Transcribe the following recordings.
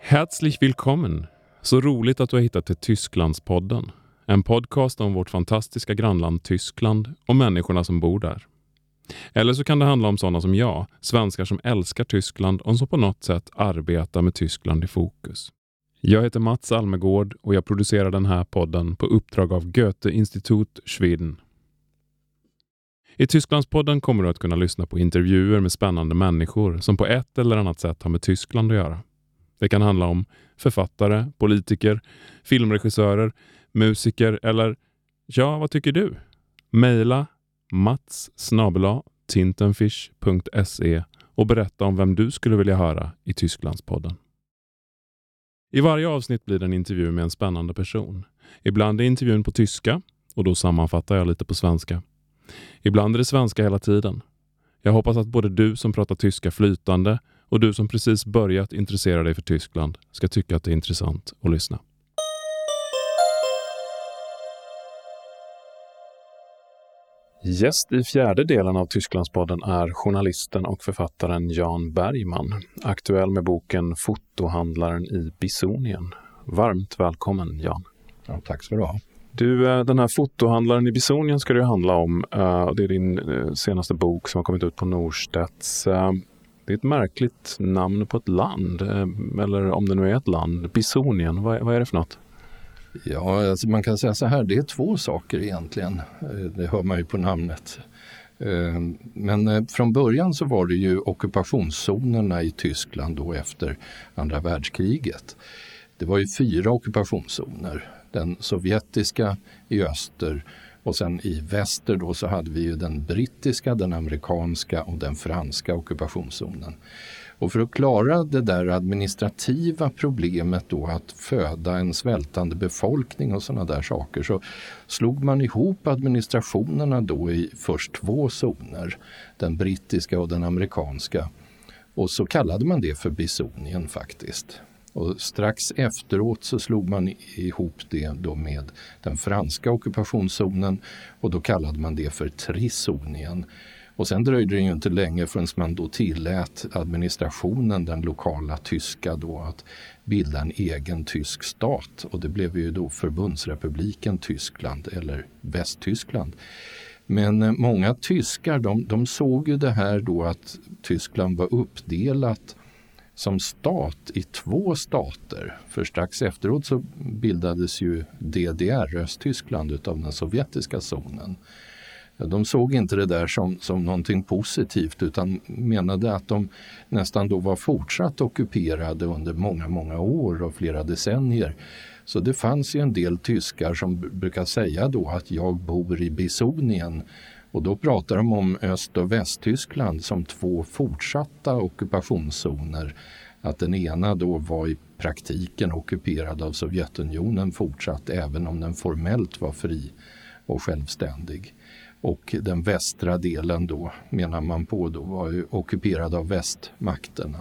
Herzlich willkommen! Så roligt att du har hittat till Tysklandspodden. En podcast om vårt fantastiska grannland Tyskland och människorna som bor där. Eller så kan det handla om sådana som jag, svenskar som älskar Tyskland och som på något sätt arbetar med Tyskland i fokus. Jag heter Mats Almegård och jag producerar den här podden på uppdrag av Goethe-Institut Schweden. I Tysklandspodden kommer du att kunna lyssna på intervjuer med spännande människor som på ett eller annat sätt har med Tyskland att göra. Det kan handla om författare, politiker, filmregissörer, musiker eller, ja, vad tycker du? Maila mats@tintenfish.se och berätta om vem du skulle vilja höra i Tysklandspodden. I varje avsnitt blir det en intervju med en spännande person. Ibland är intervjun på tyska och då sammanfattar jag lite på svenska. Ibland är det svenska hela tiden. Jag hoppas att både du som pratar tyska flytande och du som precis börjat intressera dig för Tyskland ska tycka att det är intressant att lyssna. Gäst i fjärde delen av Tysklandspodden är journalisten och författaren Jan Bergman, aktuell med boken Fotohandlaren i Bisonien. Varmt välkommen, Jan. Ja, tack ska du ha. Du, den här Fotohandlaren i Bisonien ska det ju handla om. Det är din senaste bok som har kommit ut på Norstedts. Det är ett märkligt namn på ett land, eller om det nu är ett land. Bisonien, vad är det för något? Ja, alltså man kan säga så här, det är två saker egentligen. Det hör man ju på namnet. Men från början så var det ju ockupationszonerna i Tyskland då efter andra världskriget. Det var ju 4 ockupationszoner. Den sovjetiska i öster och sen i väster då så hade vi ju den brittiska, den amerikanska och den franska ockupationszonen. Och för att klara det där administrativa problemet då att föda en svältande befolkning och sådana där saker så slog man ihop administrationerna då i först 2 zoner, den brittiska och den amerikanska. Och så kallade man det för Bisonien faktiskt. Och strax efteråt så slog man ihop det då med den franska ockupationszonen och då kallade man det för Trisonien. Och sen dröjde det ju inte länge förrän man då tillät administrationen, den lokala tyska då, att bilda en egen tysk stat. Och det blev ju då Förbundsrepubliken Tyskland eller Västtyskland. Men många tyskar de såg ju det här då att Tyskland var uppdelat som stat i 2 stater. För strax efteråt så bildades ju DDR, Östtyskland, utav den sovjetiska zonen. De såg inte det där som någonting positivt utan menade att de nästan då var fortsatt ockuperade under många, många år och flera decennier. Så det fanns ju en del tyskar som brukar säga då att jag bor i Bisonien. Och då pratar de om Öst- och Västtyskland som 2 fortsatta ockupationszoner. Att den ena då var i praktiken ockuperad av Sovjetunionen fortsatt även om den formellt var fri och självständig. Och den västra delen då menar man på då var ju ockuperad av västmakterna.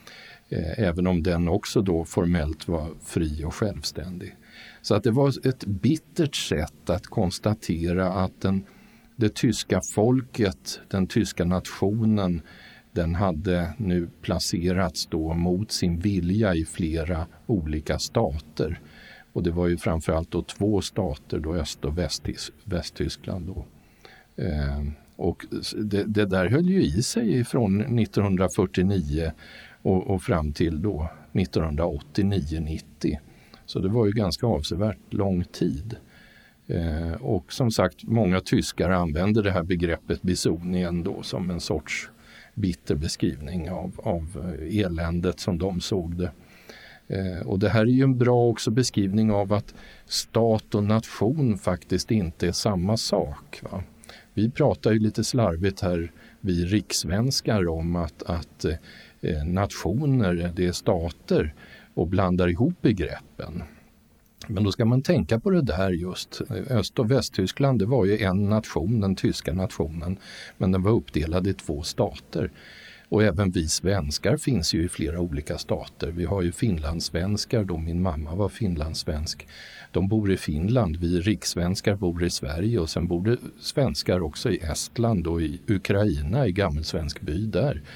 Även om den också då formellt var fri och självständig. Så att det var ett bittert sätt att konstatera att det tyska folket, den tyska nationen, den hade nu placerats då mot sin vilja i flera olika stater. Och det var ju framförallt då 2 stater, då Öst- och Västtyskland då. Och det där höll ju i sig från 1949 och fram till då 1989-90. Så det var ju ganska avsevärt lång tid. Och som sagt, många tyskar använder det här begreppet Bisonien då som en sorts bitter beskrivning av eländet som de såg det. Och det här är ju en bra också beskrivning av att stat och nation faktiskt inte är samma sak, va? Vi pratar ju lite slarvigt här, vi rikssvenskar, om att nationer, det är stater, och blandar ihop begreppen. Men då ska man tänka på det där just. Öst- och Västtyskland, det var ju en nation, den tyska nationen, men den var uppdelad i 2 stater. Och även vi svenskar finns ju i flera olika stater. Vi har ju finlandssvenskar, då min mamma var finlandssvensk. De bor i Finland, vi rikssvenskar bor i Sverige och sen bor det svenskar också i Estland och i Ukraina, i Gammelsvensk by där.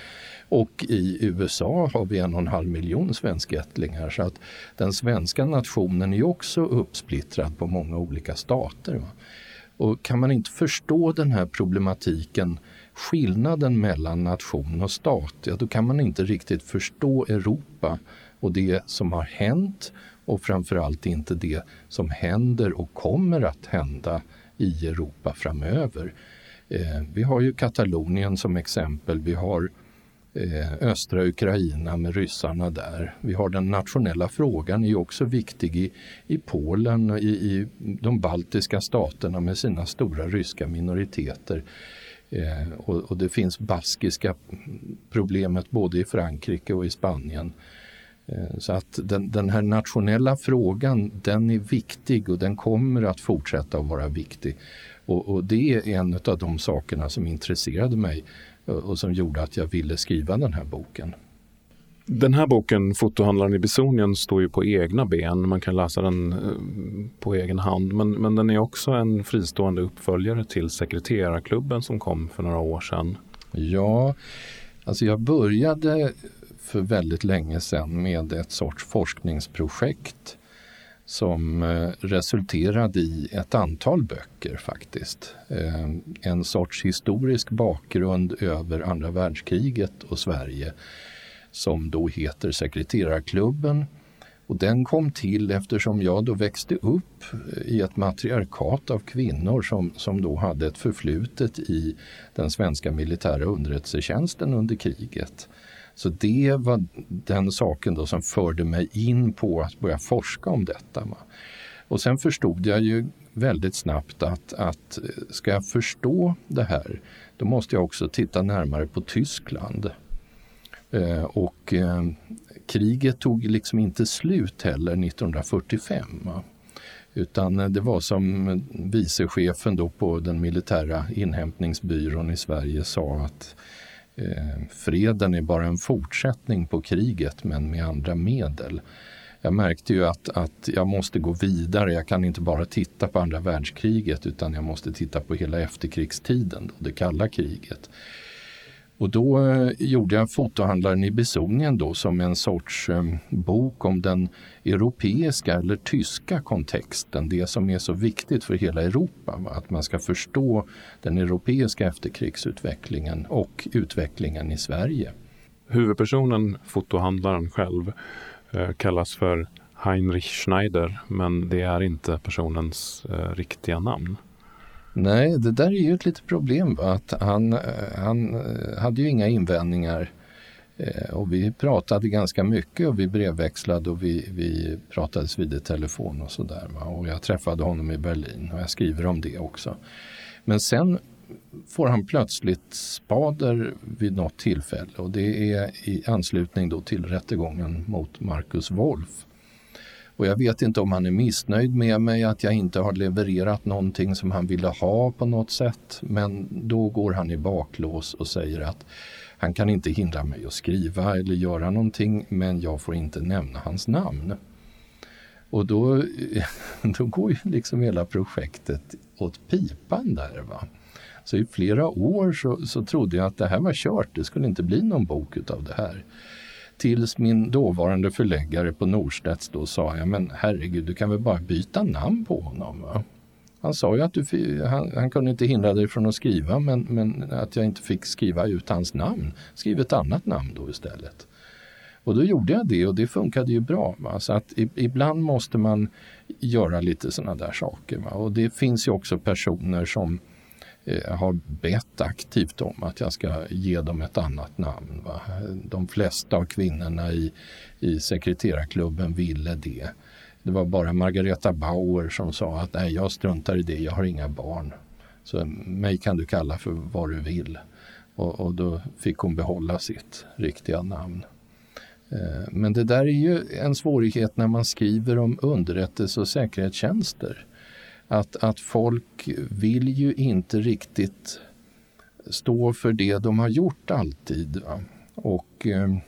Och i USA har vi 1,5 miljon svenskättlingar, så att den svenska nationen är också uppsplittrad på många olika stater. Va? Och kan man inte förstå den här problematiken, skillnaden mellan nation och stat, ja, då kan man inte riktigt förstå Europa och det som har hänt, och framförallt inte det som händer och kommer att hända i Europa framöver. Vi har ju Katalonien som exempel, vi har östra Ukraina med ryssarna där. Vi har den nationella frågan, är ju också viktig i Polen och i de baltiska staterna med sina stora ryska minoriteter. Och det finns baskiska problemet både i Frankrike och i Spanien. Så att den här nationella frågan, den är viktig och den kommer att fortsätta att vara viktig. Och det är en av de sakerna som intresserade mig och som gjorde att jag ville skriva den här boken. Den här boken, Fotohandlaren i Bisonien, står ju på egna ben. Man kan läsa den på egen hand. Men den är också en fristående uppföljare till Sekreterarklubben som kom för några år sedan. Ja, alltså jag började för väldigt länge sedan med ett sorts forskningsprojekt som resulterade i ett antal böcker faktiskt. En sorts historisk bakgrund över andra världskriget och Sverige som då heter Sekreterarklubben. Och den kom till eftersom jag då växte upp i ett matriarkat av kvinnor som då hade ett förflutet i den svenska militära underrättelsetjänsten under kriget. Så det var den saken då som förde mig in på att börja forska om detta. Och sen förstod jag ju väldigt snabbt att ska jag förstå det här, då måste jag också titta närmare på Tyskland. Och kriget tog liksom inte slut heller 1945. Utan det var som vicechefen då på den militära inhämtningsbyrån i Sverige sa att freden är bara en fortsättning på kriget men med andra medel. Jag märkte ju att jag måste gå vidare. Jag kan inte bara titta på andra världskriget utan jag måste titta på hela efterkrigstiden, då, det kalla kriget. Och då gjorde jag Fotohandlaren i Bisonien då som en sorts bok om den europeiska eller tyska kontexten. Det som är så viktigt för hela Europa. Va? Att man ska förstå den europeiska efterkrigsutvecklingen och utvecklingen i Sverige. Huvudpersonen, fotohandlaren själv, kallas för Heinrich Schneider, men det är inte personens riktiga namn. Nej, det där är ju ett litet problem. Va? Att han hade ju inga invändningar och vi pratade ganska mycket och vi brevväxlade och vi pratades vid telefon och sådär. Och jag träffade honom i Berlin och jag skriver om det också. Men sen får han plötsligt spader vid något tillfälle och det är i anslutning då till rättegången mot Marcus Wolf. Och jag vet inte om han är missnöjd med mig, att jag inte har levererat någonting som han ville ha på något sätt. Men då går han i baklås och säger att han kan inte hindra mig att skriva eller göra någonting, men jag får inte nämna hans namn. Och då går ju liksom hela projektet åt pipan där, va. Så i flera år så trodde jag att det här var kört, det skulle inte bli någon bok utav det här. Tills min dåvarande förläggare på Norstedts då sa jag, men herregud, du kan väl bara byta namn på honom, va? Han sa ju att han kunde inte hindra dig från att skriva, men att jag inte fick skriva ut hans namn. Skriv ett annat namn då istället. Och då gjorde jag det och det funkade ju bra. Va? Så att ibland måste man göra lite sådana där saker. Va? Och det finns ju också personer som har bett aktivt om att jag ska ge dem ett annat namn. Va? De flesta av kvinnorna i sekreterarklubben ville det. Det var bara Margareta Bauer som sa att nej, jag struntar i det, jag har inga barn. Så mig kan du kalla för vad du vill. Och då fick hon behålla sitt riktiga namn. Men det där är ju en svårighet när man skriver om underrättelse- och säkerhetstjänster. Att folk vill ju inte riktigt stå för det de har gjort alltid. Va? Och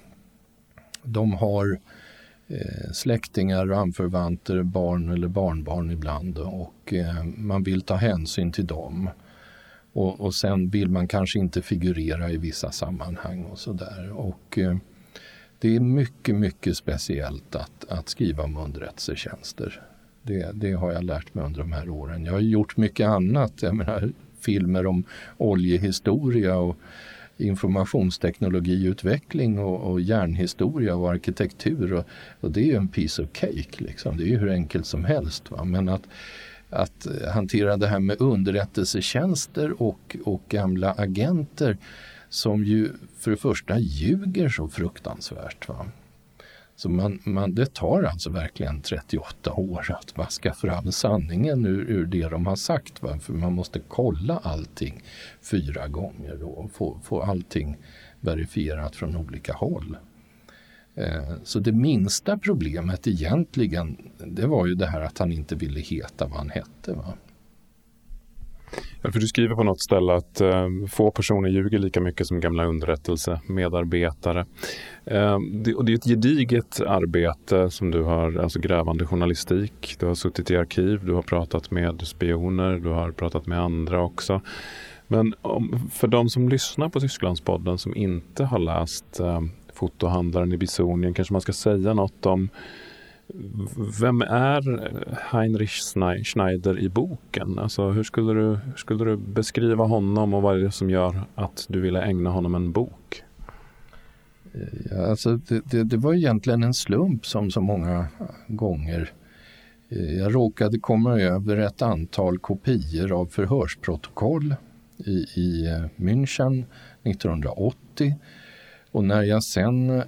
de har släktingar och anförvanter, barn eller barnbarn ibland. Och man vill ta hänsyn till dem. Och sen vill man kanske inte figurera i vissa sammanhang och sådär. Och det är mycket, mycket speciellt att skriva om underrättelsetjänster. Det har jag lärt mig under de här åren. Jag har gjort mycket annat. Jag menar, filmer om oljehistoria och informationsteknologiutveckling och järnhistoria och arkitektur. Och det är ju en piece of cake. Liksom. Det är ju hur enkelt som helst. Va? Men att hantera det här med underrättelsetjänster och gamla agenter som ju för det första ljuger så fruktansvärt. Va? Så det tar alltså verkligen 38 år att vaska fram sanningen ur det de har sagt. Va? För man måste kolla allting 4 gånger då, och få allting verifierat från olika håll. Så det minsta problemet egentligen, det var ju det här att han inte ville heta vad han hette. Va? Ja, för du skriver på något ställe att få personer ljuger lika mycket som gamla underrättelsemedarbetare. Och det är ett gediget arbete som du har, alltså grävande journalistik. Du har suttit i arkiv, du har pratat med spioner, du har pratat med andra också. Men för de som lyssnar på Tysklandspodden som inte har läst Fotohandlaren i Bisonien, kanske man ska säga något om vem är Heinrich Schneider i boken? Alltså hur skulle du beskriva honom och vad är det som gör att du ville ägna honom en bok? Ja, alltså det var egentligen en slump som så många gånger. Jag råkade komma över ett antal kopior av förhörsprotokoll i München 1980. Och när jag sen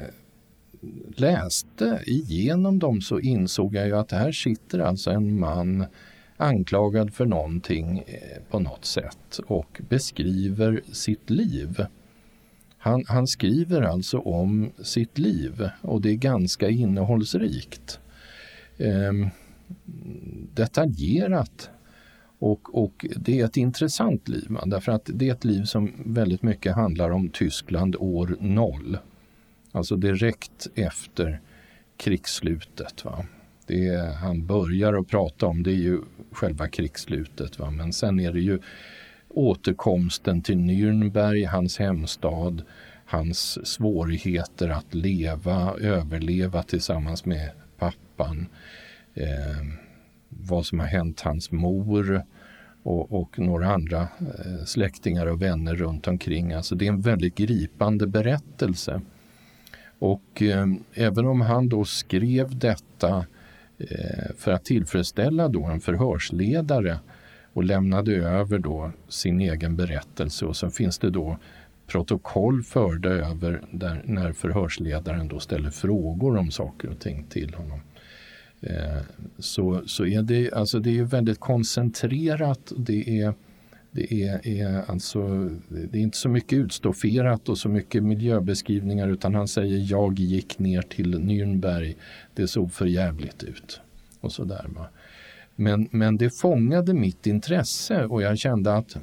läste igenom dem så insåg jag ju att här sitter alltså en man anklagad för någonting på något sätt och beskriver sitt liv. Han skriver alltså om sitt liv och det är ganska innehållsrikt. Detaljerat och det är ett intressant liv, därför att det är ett liv som väldigt mycket handlar om Tyskland år 0. Alltså direkt efter krigsslutet. Va? Han börjar att prata om det är ju själva krigsslutet. Va? Men sen är det ju återkomsten till Nürnberg, hans hemstad, hans svårigheter att överleva tillsammans med pappan. Vad som har hänt hans mor och några andra släktingar och vänner runt omkring. Alltså det är en väldigt gripande berättelse. Och även om han då skrev detta för att tillfredsställa då en förhörsledare och lämnade över då sin egen berättelse, och så finns det då protokoll förda över där när förhörsledaren då ställer frågor om saker och ting till honom. Så är det, alltså det är väldigt koncentrerat. Det är inte så mycket utstofferat och så mycket miljöbeskrivningar, utan han säger jag gick ner till Nürnberg, det såg för jävligt ut och så där. Va? Men det fångade mitt intresse och jag kände att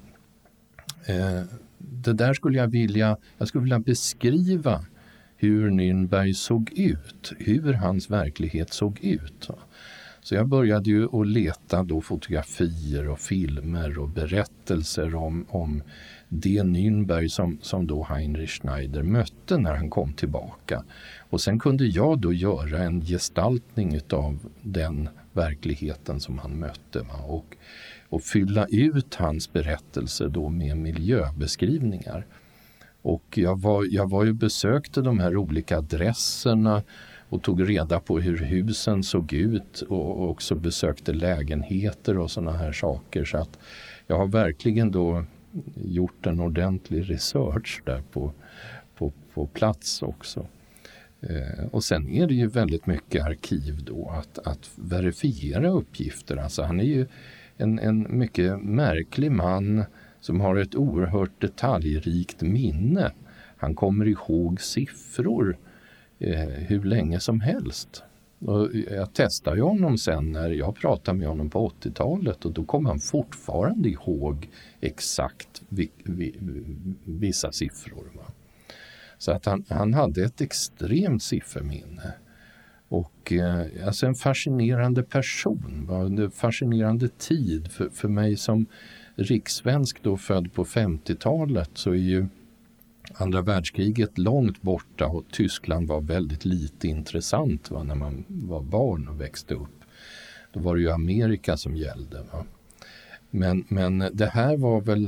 det där skulle jag vilja beskriva hur Nürnberg såg ut, hur hans verklighet såg ut. Va? Så jag började ju att leta då fotografier och filmer och berättelser om det Nürnberg som då Heinrich Schneider mötte när han kom tillbaka. Och sen kunde jag då göra en gestaltning av den verkligheten som han mötte. Va? Och fylla ut hans berättelse då med miljöbeskrivningar. Och jag var ju besökte de här olika adresserna och tog reda på hur husen såg ut och också besökte lägenheter och såna här saker. Så att jag har verkligen då gjort en ordentlig research där på plats också. Och sen är det ju väldigt mycket arkiv då att verifiera uppgifter. Alltså han är ju en mycket märklig man som har ett oerhört detaljrikt minne. Han kommer ihåg siffror hur länge som helst. Och jag testade ju honom sen när jag pratade med honom på 80-talet och då kom han fortfarande ihåg exakt vissa siffror. Va? Så att han hade ett extremt sifferminne. Och alltså en fascinerande person, en fascinerande tid. För mig som rikssvensk då, född på 50-talet, så är ju andra världskriget långt borta och Tyskland var väldigt lite intressant när man var barn och växte upp. Då var det ju Amerika som gällde. Va? Men det här var väl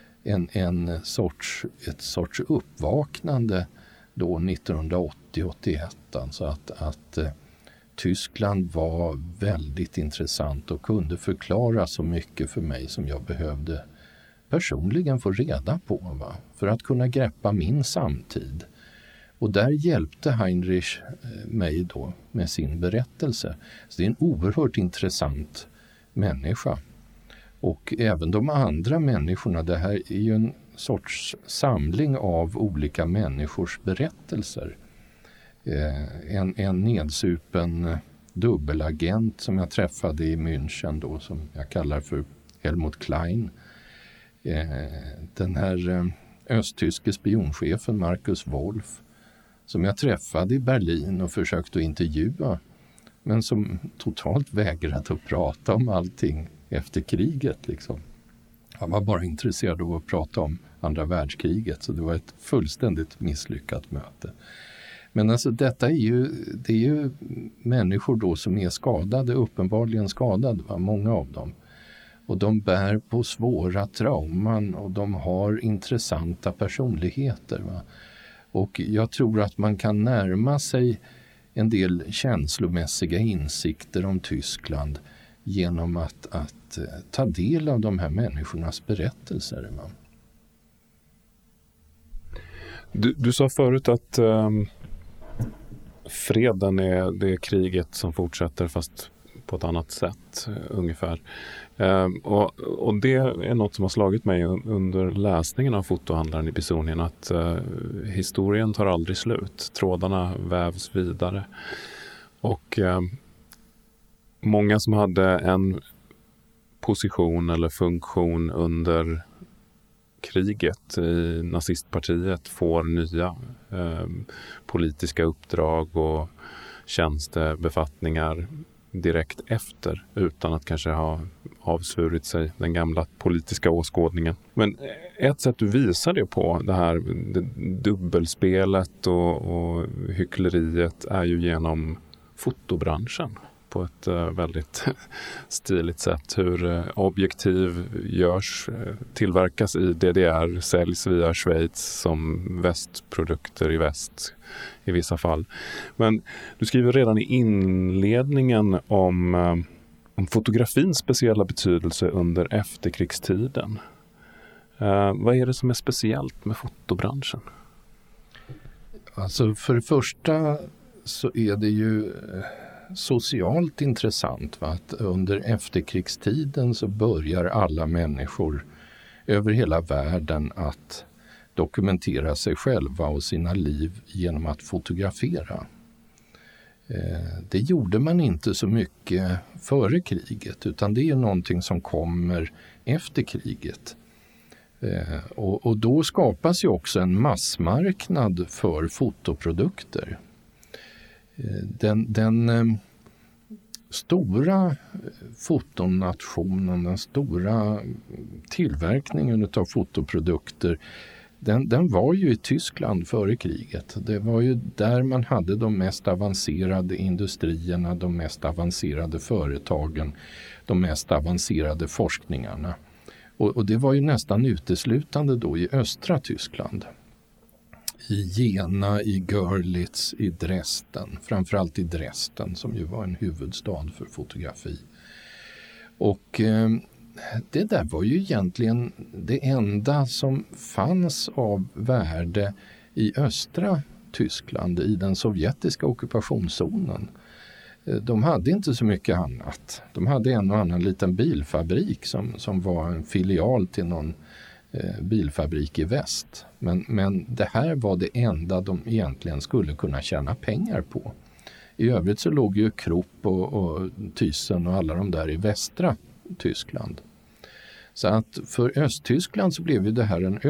ett sorts uppvaknande då 1980-81. Alltså att Tyskland var väldigt intressant och kunde förklara så mycket för mig som jag behövde personligen få reda på, va? För att kunna greppa min samtid. Och där hjälpte Heinrich mig då med sin berättelse. Så det är en oerhört intressant människa. Och även de andra människorna, det här är ju en sorts samling av olika människors berättelser. En nedsupen dubbelagent som jag träffade i München då, som jag kallar för Helmut Klein. Den här östtyske spionchefen Markus Wolf som jag träffade i Berlin och försökte intervjua, men som totalt vägrade att prata om allting efter kriget. Liksom. Han var bara intresserad av att prata om andra världskriget, så det var ett fullständigt misslyckat möte. Men alltså det är ju människor då som är skadade, uppenbarligen skadade, va? Många av dem. Och de bär på svåra trauman och de har intressanta personligheter. Va? Och jag tror att man kan närma sig en del känslomässiga insikter om Tyskland genom att ta del av de här människornas berättelser. Va? Du sa förut att freden är det kriget som fortsätter fast på ett annat sätt ungefär. Och det är något som har slagit mig under läsningen av Fotohandlaren i Bisonien, att historien tar aldrig slut. Trådarna vävs vidare. Och många som hade en position eller funktion under kriget i nazistpartiet får nya politiska uppdrag och tjänstebefattningar direkt efter, utan att kanske ha avsvurit sig den gamla politiska åskådningen. Men ett sätt du visar det på, det här dubbelspelet och hyckleriet, är ju genom fotobranschen på ett väldigt stiligt sätt. Hur objektiv tillverkas i DDR, säljs via Schweiz som västprodukter i väst i vissa fall. Men du skriver redan i inledningen om fotografins speciella betydelse under efterkrigstiden. Vad är det som är speciellt med fotobranschen? Alltså för det första så är det ju socialt intressant, va? Att under efterkrigstiden så börjar alla människor över hela världen att dokumentera sig själva och sina liv genom att fotografera. Det gjorde man inte så mycket före kriget, utan det är någonting som kommer efter kriget. Och då skapas ju också en massmarknad för fotoprodukter. Den stora fotonationen, den stora tillverkningen av fotoprodukter, den var ju i Tyskland före kriget. Det var ju där man hade de mest avancerade industrierna, de mest avancerade företagen, de mest avancerade forskningarna. Och det var ju nästan uteslutande då i östra Tyskland. I Jena, i Görlitz, i Dresden. Framförallt i Dresden som ju var en huvudstad för fotografi. Och det där var ju egentligen det enda som fanns av värde i östra Tyskland, i den sovjetiska ockupationszonen. De hade inte så mycket annat. De hade en och annan liten bilfabrik som var en filial till någon bilfabrik i väst. Men det här var det enda de egentligen skulle kunna tjäna pengar på. I övrigt så låg ju Krupp och Thyssen och alla de där i västra Tyskland. Så att för Östtyskland så blev ju det här en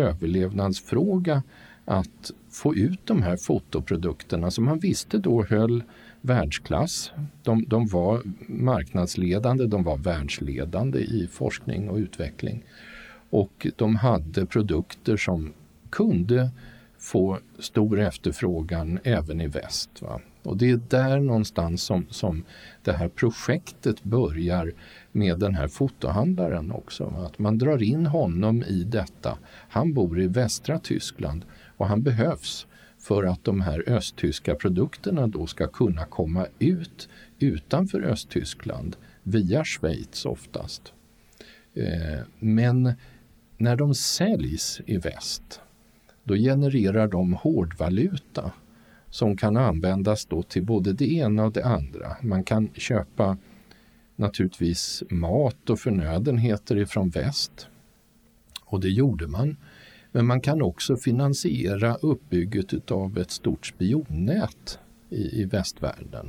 överlevnadsfråga att få ut de här fotoprodukterna som man visste då höll världsklass. De var marknadsledande, de var världsledande i forskning och utveckling. Och de hade produkter som kunde få stor efterfrågan även i väst. Va? Och det är där någonstans som det här projektet börjar med den här fotohandlaren också. Va? Att man drar in honom i detta. Han bor i västra Tyskland och han behövs för att de här östtyska produkterna då ska kunna komma ut utanför Östtyskland via Schweiz oftast. Men när de säljs i väst, då genererar de hårdvaluta som kan användas då till både det ena och det andra. Man kan köpa naturligtvis mat och förnödenheter ifrån väst, och det gjorde man. Men man kan också finansiera uppbygget av ett stort spionnät i västvärlden.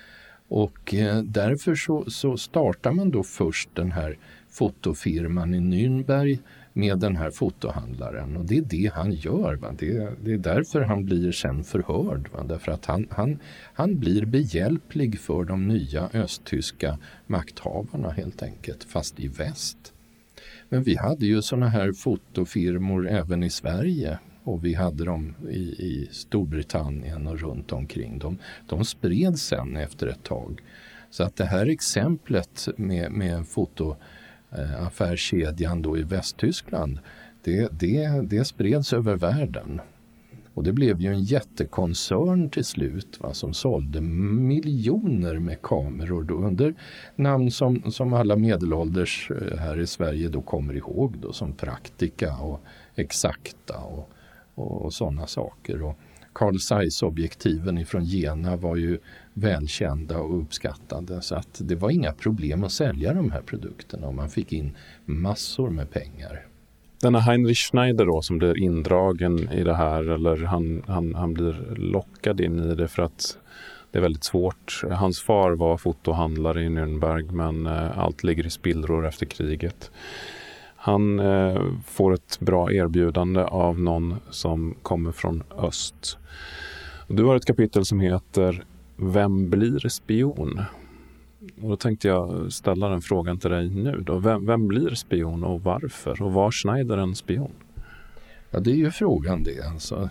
Och därför så startar man då först den här fotofirman i Nürnberg med den här fotohandlaren. Och det är det han gör. Va? Det är därför han blir sen förhörd. Va? Därför att han blir behjälplig för de nya östtyska makthavarna helt enkelt, fast i väst. Men vi hade ju såna här fotofirmor även i Sverige, och vi hade dem i Storbritannien och runt omkring. De spreds sen efter ett tag. Så att det här exemplet med fotoaffärskedjan då i Västtyskland, det spreds över världen. Och det blev ju en jättekoncern till slut, va, som sålde miljoner med kameror då, under namn som alla medelålders här i Sverige då kommer ihåg då, som Praktika och Exakta och sådana saker. Och Carl Zeiss-objektiven ifrån Jena var ju välkända och uppskattade, så att det var inga problem att sälja de här produkterna och man fick in massor med pengar. Denna Heinrich Schneider då, som blir indragen i det här, eller han blir lockad in i det för att det är väldigt svårt. Hans far var fotohandlare i Nürnberg, men allt ligger i spillror efter kriget. Han får ett bra erbjudande av någon som kommer från öst. Du har ett kapitel som heter Vem blir spion? Och då tänkte jag ställa den frågan till dig nu då. Vem blir spion och varför? Och var Schneider en spion? Ja, det är ju frågan det alltså.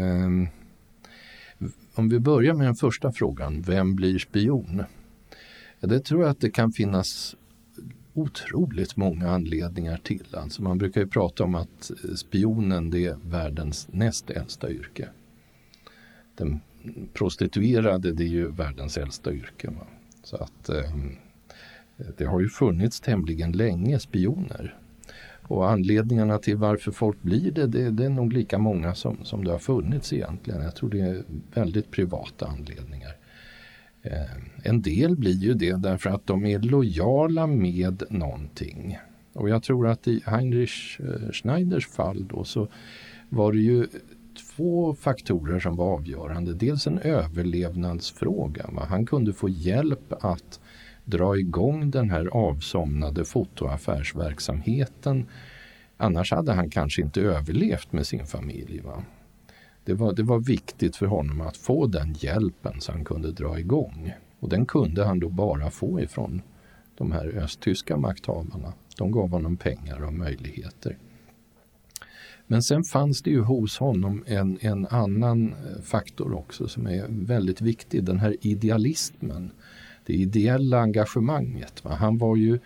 Om vi börjar med den första frågan, vem blir spion? Ja, det tror jag att det kan finnas otroligt många anledningar till. Alltså man brukar ju prata om att spionen, det är världens näst äldsta yrke. Den prostituerade, det är ju världens äldsta yrke. Va? Så att det har ju funnits tämligen länge spioner. Och anledningarna till varför folk blir det är nog lika många som det har funnits egentligen. Jag tror det är väldigt privata anledningar. En del blir ju det därför att de är lojala med någonting. Och jag tror att i Heinrich Schneiders fall då så var det ju två faktorer som var avgörande. Dels en överlevnadsfråga. Va? Han kunde få hjälp att dra igång den här avsomnade fotoaffärsverksamheten. Annars hade han kanske inte överlevt med sin familj. Va? Det var viktigt för honom att få den hjälpen så han kunde dra igång. Och den kunde han då bara få ifrån de här östtyska makthavarna. De gav honom pengar och möjligheter. Men sen fanns det ju hos honom en annan faktor också som är väldigt viktig. Den här idealismen, det ideella engagemanget. Va? Han var ju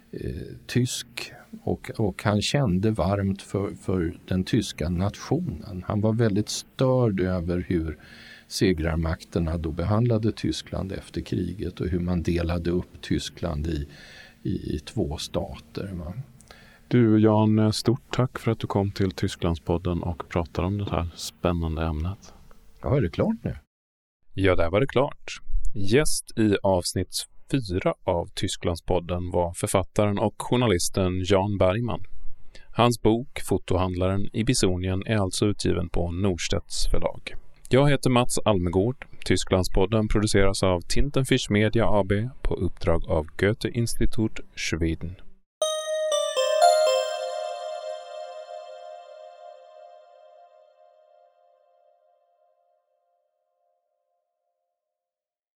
tysk och han kände varmt för den tyska nationen. Han var väldigt störd över hur segrarmakterna då behandlade Tyskland efter kriget och hur man delade upp Tyskland i två stater. Va? Du Jan, stort tack för att du kom till Tysklandspodden och pratade om det här spännande ämnet. Ja, är det klart nu? Ja, där var det klart. Gäst i avsnitt 4 av Tysklandspodden var författaren och journalisten Jan Bergman. Hans bok Fotohandlaren i Bisonien är alltså utgiven på Norstedts förlag. Jag heter Mats Almegård. Tysklandspodden produceras av Tintenfisch Media AB på uppdrag av Goethe-Institut Schweden.